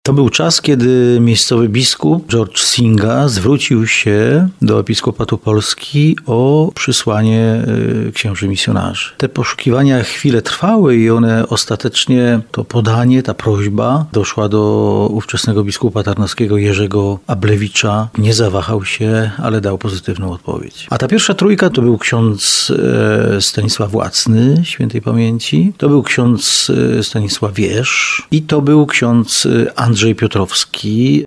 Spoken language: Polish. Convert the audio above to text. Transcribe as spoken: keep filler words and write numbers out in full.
To był czas, kiedy miejscowy biskup George Singa zwrócił się do episkopatu Polski o przysłanie księży misjonarzy. Te poszukiwania chwilę trwały i one ostatecznie, to podanie, ta prośba doszła do ówczesnego biskupa tarnowskiego Jerzego Ablewicza. Nie zawahał się, ale dał pozytywną odpowiedź. A ta pierwsza trójka to był ksiądz Stanisław Łacny, świętej pamięci, to był ksiądz Stanisław Wierz i to był ksiądz Andrzej Piotrowski.